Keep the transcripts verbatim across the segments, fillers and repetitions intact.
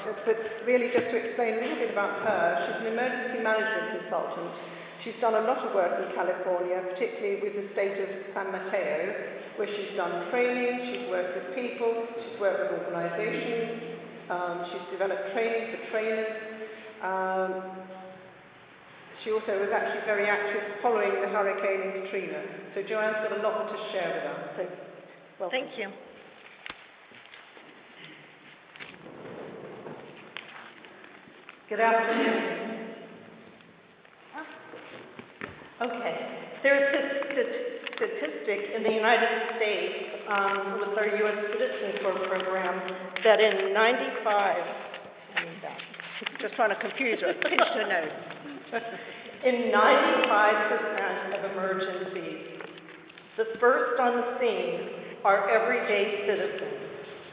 but really just to explain a little bit about her, she's an emergency management consultant. She's done a lot of work in California, particularly with the state of San Mateo, where she's done training, she's worked with people, she's worked with organizations, um, she's developed training for trainers. Um, she also was actually very active following the Hurricane Katrina. So Joanne's got a lot to share with us. So, welcome. Thank you. Good afternoon. Okay, there's this statistic in the United States um, with our U S Citizen Corps program that in ninety-five, I mean that, just trying to confuse you, I pinched a nose. In ninety-five percent of emergencies, the first on the scene are everyday citizens.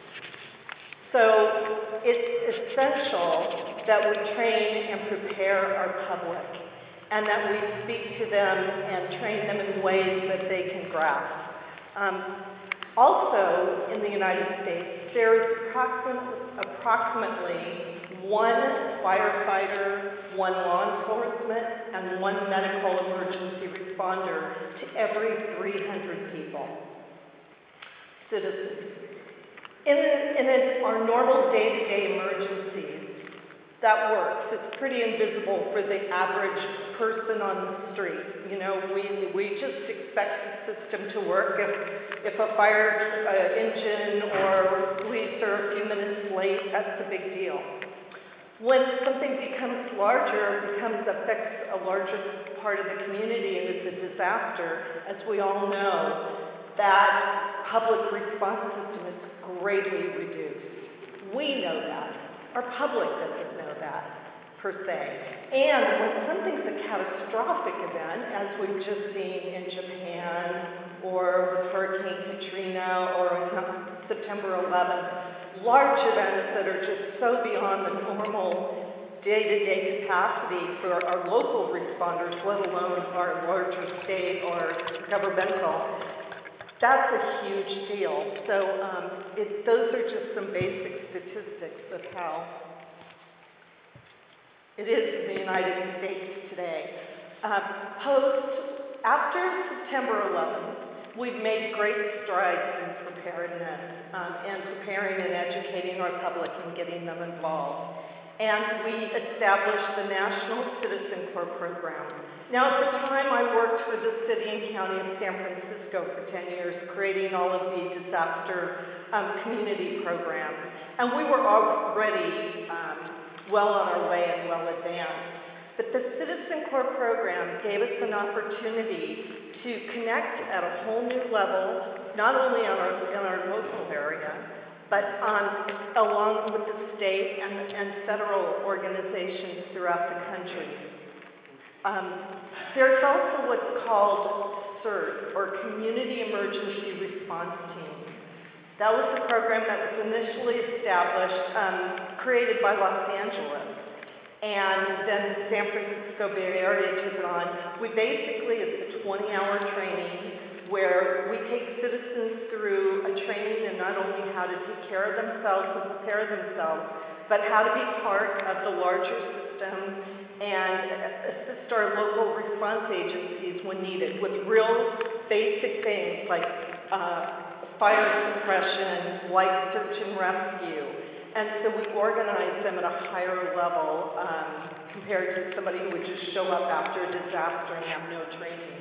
So it's essential that we train and prepare our public, and that we speak to them and train them in ways that they can grasp. Um, also, in the United States, there is approximately, approximately one firefighter, one law enforcement, and one medical emergency responder to every three hundred people, citizens. In, in our normal day-to-day emergencies, that works. It's pretty invisible for the average person on the street. You know, we, we just expect the system to work. If, if a fire uh, engine or police are a few minutes late, that's a big deal. When something becomes larger, becomes affects a larger part of the community and is a disaster, as we all know, that public response system is greatly reduced. We know that. Our public doesn't know that, per se. And when something's a catastrophic event, as we've just seen in Japan, or with Hurricane Katrina, or on September eleventh, large events that are just so beyond the normal day-to-day capacity for our local responders, let alone our larger state or governmental, that's a huge deal. So um, it, those are just some basic statistics of how it is in the United States today. Uh, post, after September eleventh, we've made great strides in preparedness um, and preparing and educating our public and getting them involved. And we established the National Citizen Corps program. Now, at the time, I worked for the city and county of San Francisco for ten years, creating all of the disaster um, community programs. And we were already um, well on our way and well advanced. But the Citizen Corps program gave us an opportunity to connect at a whole new level, not only in our, in our local area, but on, along with the state and, and federal organizations throughout the country. Um, there's also what's called CERT, or Community Emergency Response Team. That was a program that was initially established, um, created by Los Angeles, and then the San Francisco Bay Area took it on. We basically, it's a twenty-hour training where we take citizens through a training in not only how to take care of themselves and prepare themselves, but how to be part of the larger system and assist our local response agencies when needed with real basic things like uh, fire suppression, like search and rescue. And so we organize them at a higher level um, compared to somebody who would just show up after a disaster and have no training.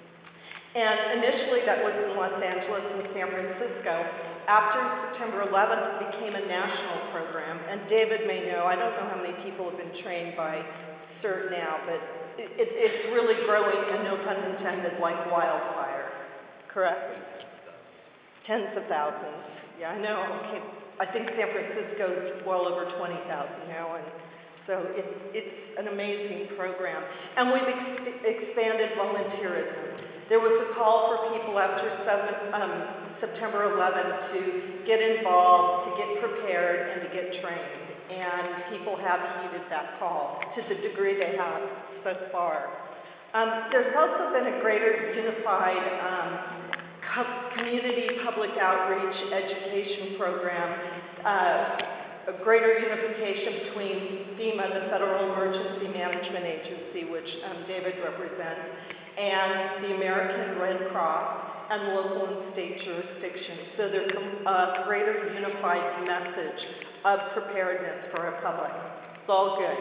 And initially that was in Los Angeles and San Francisco. After September eleventh, it became a national program. And David may know, I don't know how many people have been trained by CERT now, but it, it, it's really growing, and no pun intended, like wildfire. Correct? Tens of thousands. Yeah, I know. Okay. I think San Francisco's well over twenty thousand now, and so it's, it's an amazing program. And we've ex expanded volunteerism. There was a call for people after seven, um, September eleventh to get involved, to get prepared, and to get trained. And people have heeded that call to the degree they have so far. Um, there's also been a greater unified um, co community public outreach education program uh, a greater unification between FEMA, the Federal Emergency Management Agency, which um, David represents, and the American Red Cross and local and state jurisdictions. So there's a greater unified message of preparedness for our public. It's all good.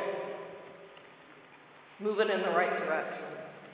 Moving in the right direction.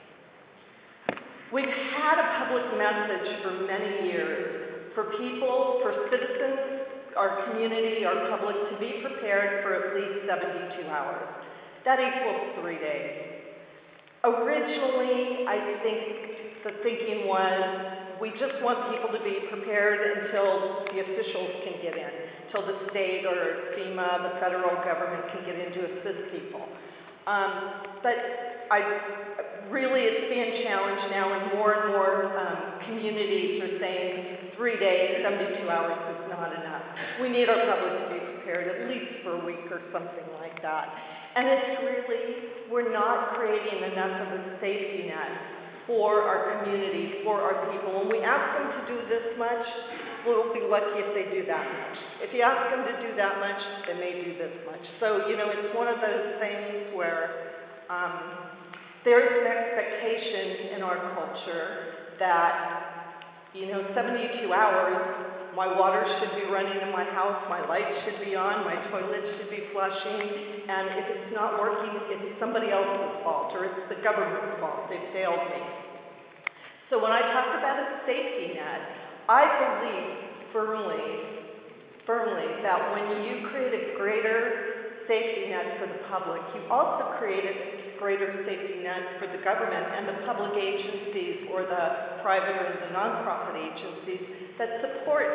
We've had a public message for many years for people, for citizens, our community, our public, to be prepared for at least seventy-two hours. That equals three days. Originally, I think the thinking was we just want people to be prepared until the officials can get in, until the state or FEMA, the federal government can get in to assist people. Um, but I really, it's being challenged now, and more and more um, communities are saying three days, seventy-two hours is not enough. We need our public to be prepared at least for a week or something like that. And it's really, we're not creating enough of a safety net for our community, for our people. When we ask them to do this much, we'll be lucky if they do that much. If you ask them to do that much, they may do this much. So, you know, it's one of those things where um, there's an expectation in our culture that, you know, seventy-two hours, my water should be running in my house, my lights should be on, my toilet should be flushing, and if it's not working, it's somebody else's fault, or it's the government's fault. They failed me. So when I talk about a safety net, I believe firmly, firmly that when you create a greater safety net for the public, you also create a greater safety net for the government and the public agencies or the private or the nonprofit agencies that support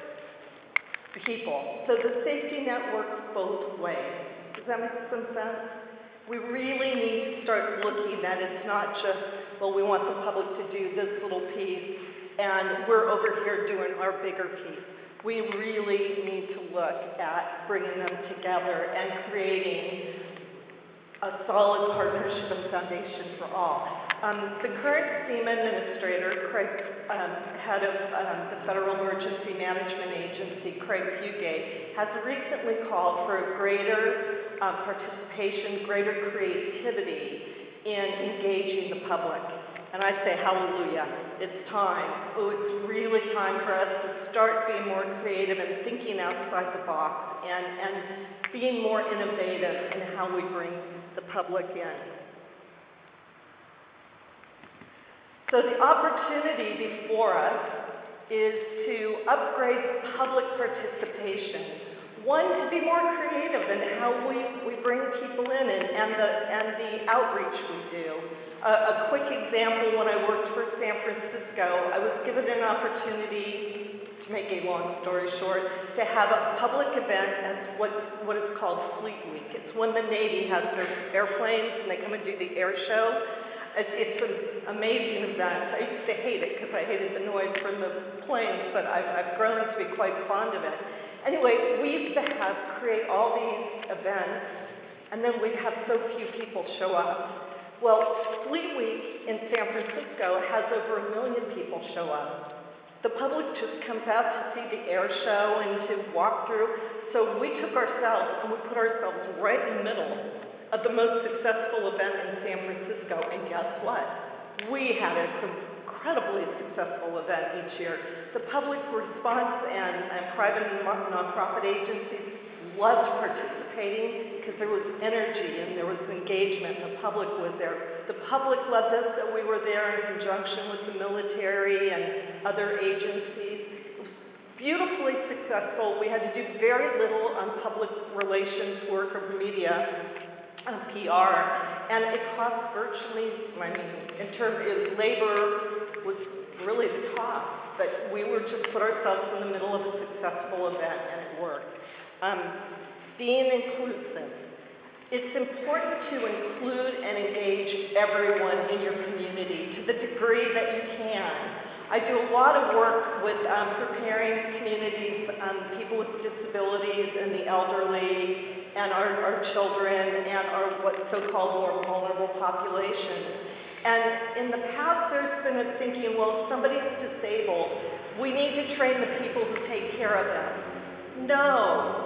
people. So the safety net works both ways. Does that make some sense? We really need to start looking that it's not just, well, we want the public to do this little piece and we're over here doing our bigger piece. We really need to look at bringing them together and creating a solid partnership and foundation for all. Um, the current FEMA administrator, Craig, um, head of um, the Federal Emergency Management Agency, Craig Fugate, has recently called for a greater uh, participation, greater creativity in engaging the public. And I say, hallelujah, it's time. Oh, it's really time for us to start being more creative and thinking outside the box and, and being more innovative in how we bring the public in. So the opportunity before us is to upgrade public participation. One, to be more creative in how we, we bring people in and, and, the, and the outreach we do. Uh, a quick example, when I worked for San Francisco, I was given an opportunity, to make a long story short, to have a public event at what, what is called Fleet Week. It's when the Navy has their airplanes and they come and do the air show. It's, it's an amazing event. I used to hate it because I hated the noise from the planes, but I've, I've grown to be quite fond of it. Anyway, we used to have create all these events, and then we'd have so few people show up. Well, Fleet Week in San Francisco has over a million people show up. The public just comes out to see the air show and to walk through. So we took ourselves and we put ourselves right in the middle of the most successful event in San Francisco. And guess what? We had an incredibly successful event each year. The public response and, and private and nonprofit agencies loved participating because there was energy and there was engagement and the public was there. The public loved us that we were there in conjunction with the military and other agencies. It was beautifully successful. We had to do very little on public relations work or media, um, P R, and it cost virtually, I mean, in terms of labor was really the cost, but we were just put ourselves in the middle of a successful event and it worked. Um, being inclusive. It's important to include and engage everyone in your community to the degree that you can. I do a lot of work with um, preparing communities, um, people with disabilities and the elderly and our, our children and our what's so-called more vulnerable populations. And in the past there's been a thinking, well, if somebody's disabled, we need to train the people who take care of them. No.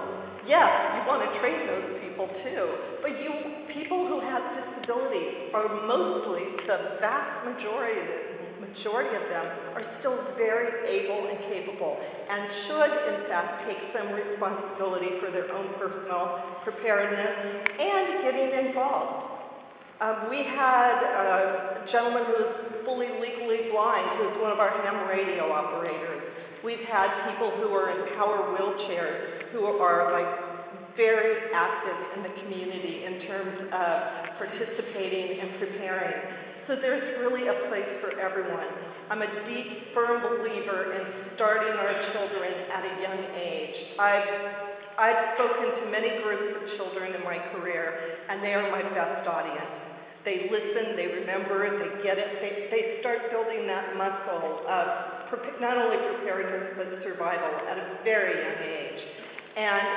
Yes, you want to train those people too, but you people who have disabilities are mostly, the vast majority, majority of them are still very able and capable and should, in fact, take some responsibility for their own personal preparedness and getting involved. Um, we had a gentleman who was fully legally blind, who was one of our ham radio operators. We've had people who are in power wheelchairs, who are like very active in the community in terms of participating and preparing. So there's really a place for everyone. I'm a deep, firm believer in starting our children at a young age. I've, I've spoken to many groups of children in my career, and they are my best audience. They listen, they remember, they get it, they, they start building that muscle of not only preparedness, but survival at a very young age. And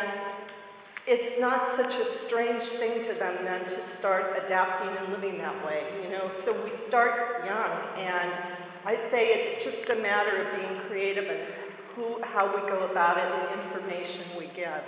it's not such a strange thing to them then to start adapting and living that way, you know. So we start young, and I say it's just a matter of being creative in who, how we go about it and the information we give.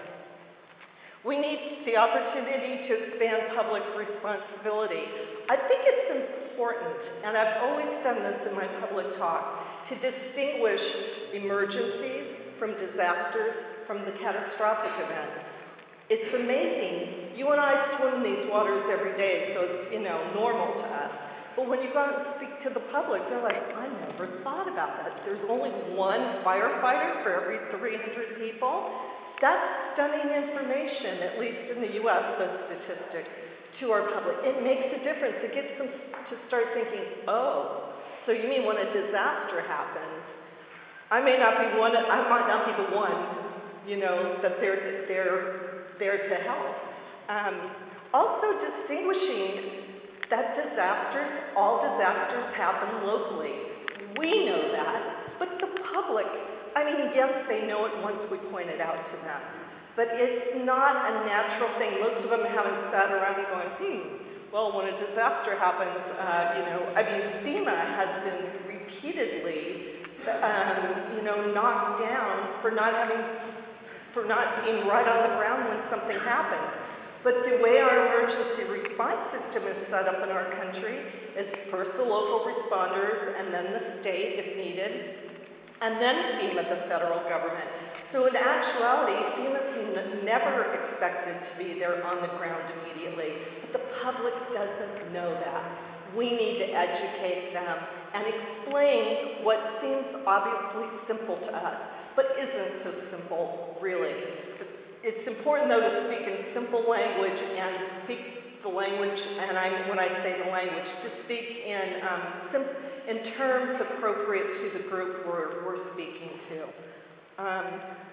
We need the opportunity to expand public responsibility. I think it's important, and I've always done this in my public talk, to distinguish emergencies from disasters, from the catastrophic events. It's amazing. You and I swim in these waters every day, so it's, you know, normal to us. But when you go out and speak to the public, they're like, I never thought about that. There's only one firefighter for every three hundred people. That's stunning information, at least in the U S, those statistics, to our public. It makes a difference. It gets them to start thinking, oh, so you mean when a disaster happens, I may not be one, I might not be the one, you know, that they're, they're there to help. Um, also distinguishing that disasters, all disasters happen locally. We know that, but the public, I mean, yes, they know it once we point it out to them, but it's not a natural thing. Most of them haven't sat around going, hmm, well, when a disaster happens, uh, you know, I mean, FEMA has been repeatedly, um, you know, knocked down for not having, for not being right on the ground when something happens. But the way our emergency response system is set up in our country is first the local responders, and then the state if needed, and then FEMA, the federal government. So in actuality, FEMA's never expected to be there on the ground immediately, but the public doesn't know that. We need to educate them and explain what seems obviously simple to us, but isn't so simple, really. It's important, though, to speak in simple language and speak the language, and I, when I say the language, to speak in, um, sim- in terms appropriate to the group we're, we're speaking to. Um,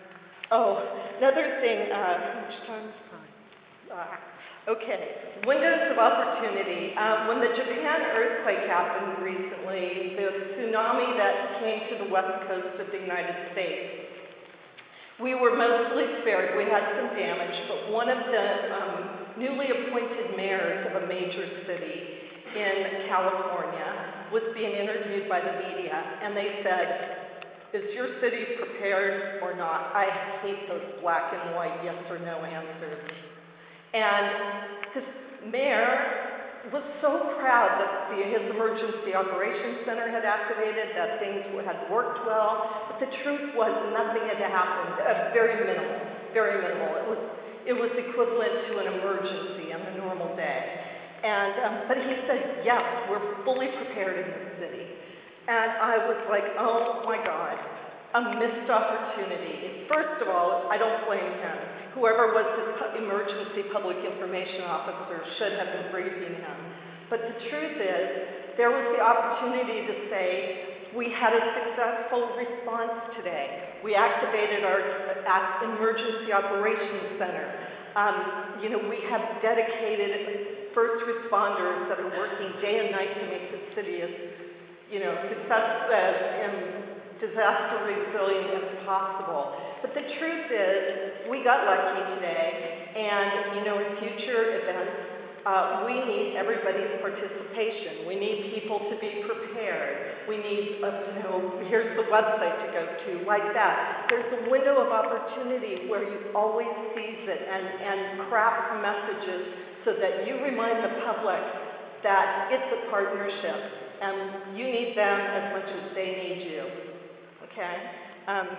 oh, another thing, uh, how much time? Uh, okay, windows of opportunity. Um, when the Japan earthquake happened recently, the tsunami that came to the west coast of the United States, we were mostly spared. We had some damage, but one of the um, newly appointed mayors of a major city in California was being interviewed by the media, and they said, is your city prepared or not? I hate those black and white yes or no answers. And this mayor was so proud that the, his emergency operations center had activated, that things had worked well, but the truth was nothing had happened, uh, very minimal, very minimal. It was, it was equivalent to an emergency on a normal day. And, um, but he said, yes, we're fully prepared in this city. And I was like, oh my God, a missed opportunity. First of all, I don't blame him. Whoever was the emergency public information officer should have been briefing him. But the truth is, there was the opportunity to say, we had a successful response today. We activated our emergency operations center. Um, you know, we have dedicated first responders that are working day and night to make the city as, you know, successful as disaster resilient as possible. But the truth is, we got lucky today, and, you know, in future events, Uh, we need everybody's participation. We need people to be prepared. We need, uh, you know, here's the website to go to, like that. There's a window of opportunity where you always seize it and, and craft messages so that you remind the public that it's a partnership and you need them as much as they need you. Okay? Um,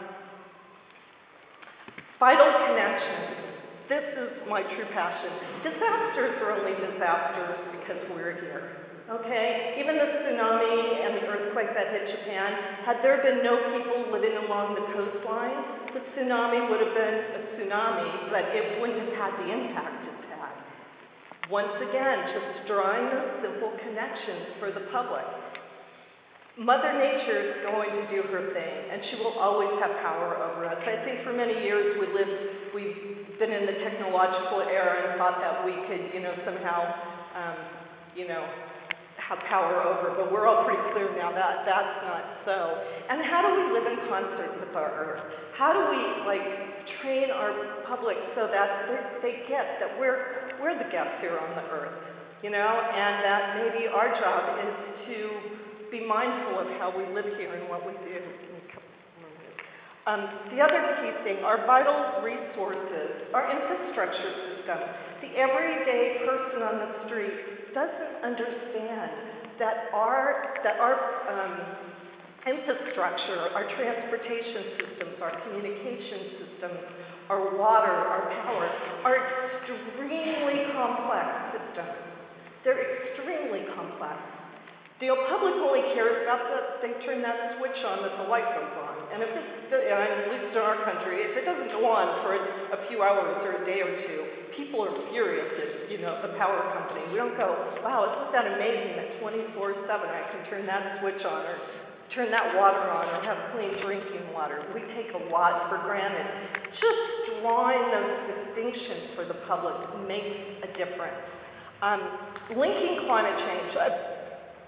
vital connections. This is my true passion. Disasters are only disasters because we're here, okay? Even the tsunami and the earthquake that hit Japan, had there been no people living along the coastline, the tsunami would have been a tsunami, but it wouldn't have had the impact it's had. Once again, just drawing those simple connections for the public. Mother Nature is going to do her thing, and she will always have power over us. I think for many years we lived, we've been in the technological era and thought that we could, you know, somehow, um, you know, have power over, but we're all pretty clear now that that's not so. And how do we live in concert with our Earth? How do we, like, train our public so that they get that we're, we're the guests here on the Earth, you know, and that maybe our job is to be mindful of how we live here and what we do. Um, the other key thing, our vital resources, our infrastructure system. The everyday person on the street doesn't understand that our, that our um, infrastructure, our transportation systems, our communication systems, our water, our power, are extremely complex systems. They're extremely complex. The public only cares about that they turn that switch on that the light goes on. And if it's, and at least in our country, if it doesn't go on for a few hours or a day or two, people are furious at, you know, the power company. We don't go, wow, isn't that amazing that twenty-four seven I can turn that switch on or turn that water on or have clean drinking water. We take a lot for granted. Just drawing those distinctions for the public makes a difference. Um, linking climate change. Uh,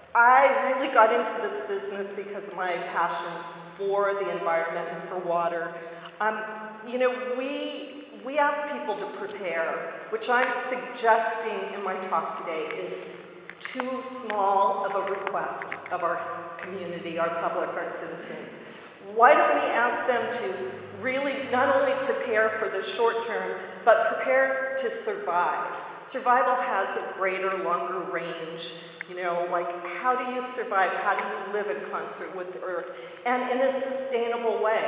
I really got into this business because of my passion for the environment and for water. Um, you know, we, we ask people to prepare, which I'm suggesting in my talk today is too small of a request of our community, our public, our citizens. Why don't we ask them to really not only prepare for the short term, but prepare to survive? Survival has a greater, longer range. You know, like, how do you survive? How do you live in concert with the Earth? And in a sustainable way.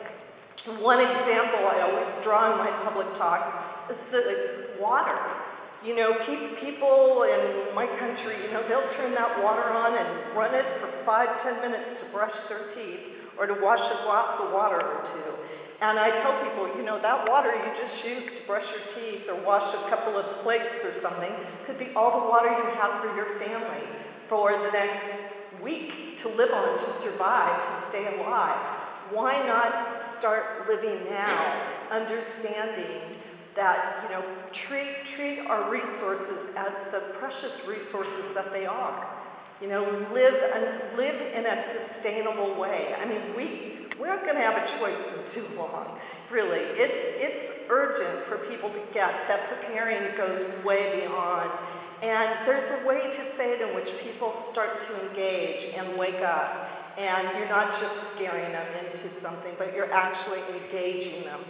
One example I always draw in my public talk is the water. You know, people in my country, you know, they'll turn that water on and run it for five, ten minutes to brush their teeth or to wash a glass of water or two. And I tell people, you know, that water you just used to brush your teeth or wash a couple of plates or something could be all the water you have for your family for the next week to live on, to survive, to stay alive. Why not start living now, understanding that, you know, treat, treat our resources as the precious resources that they are. You know, live, and live in a sustainable way. I mean, we, we're not going to have a choice in too long, really. It's, it's urgent for people to get that preparing goes way beyond. And there's a way to say it in which people start to engage and wake up. And you're not just scaring them into something, but you're actually engaging them.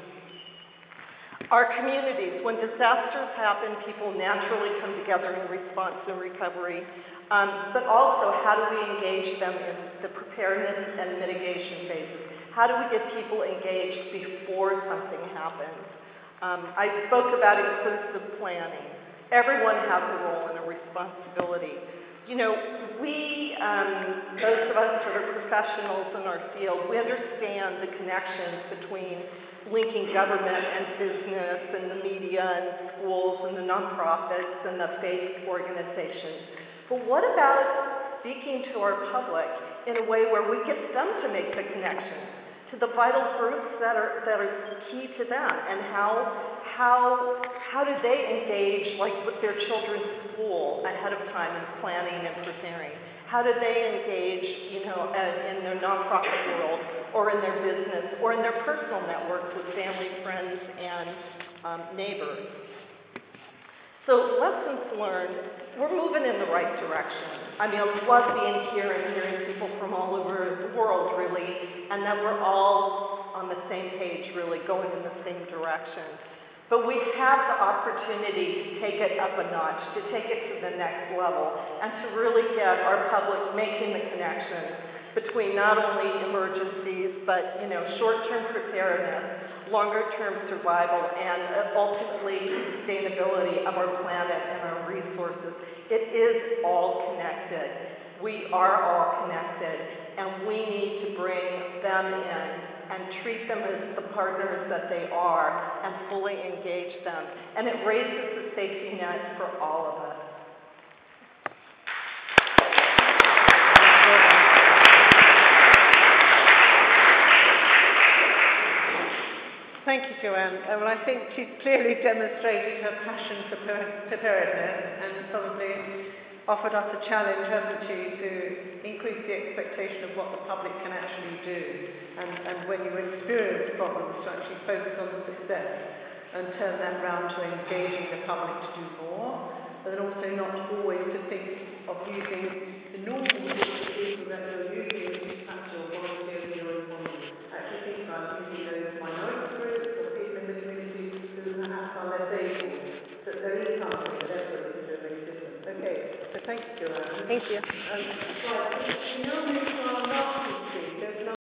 Our communities, when disasters happen, people naturally come together in response and recovery. Um, but also, how do we engage them in the preparedness and mitigation phases? How do we get people engaged before something happens? Um, I spoke about inclusive planning. Everyone has a role and a responsibility. You know, we, um, those of us that are professionals in our field, we understand the connections between linking government and business and the media and schools and the nonprofits and the faith organizations. But what about speaking to our public in a way where we get them to make the connections to the vital groups that are, that are key to them, and how, how, how do they engage, like with their children's school ahead of time in planning and preparing? How do they engage, you know, in their nonprofit world, or in their business, or in their personal networks with family, friends, and um, neighbors? So lessons learned, we're moving in the right direction. I mean, I love being here and hearing people from all over the world, really, and that we're all on the same page, really, going in the same direction. But we have the opportunity to take it up a notch, to take it to the next level, and to really get our public making the connections between not only emergencies, but, you know, short-term preparedness, longer-term survival, and ultimately sustainability of our planet and our resources. It is all connected. We are all connected, and we need to bring them in and treat them as the partners that they are and fully engage them. And it raises the safety net for all of us. Thank you, Joanne. Uh, well, I think she's clearly demonstrated her passion for preparedness and probably offered us a challenge, hasn't she, to increase the expectation of what the public can actually do. And, and when you experience problems, to actually focus on the success and turn that round to engaging the public to do more, but then also not always to think of using the normal people that you're using, which is perhaps your volunteers in your economy. Actually think about using those minority groups or people in the community who perhaps are less able, that there is something that everybody can do to make a difference. Okay, so thank you, Joanne. Thank you. Um, right, we now move to our last speaker.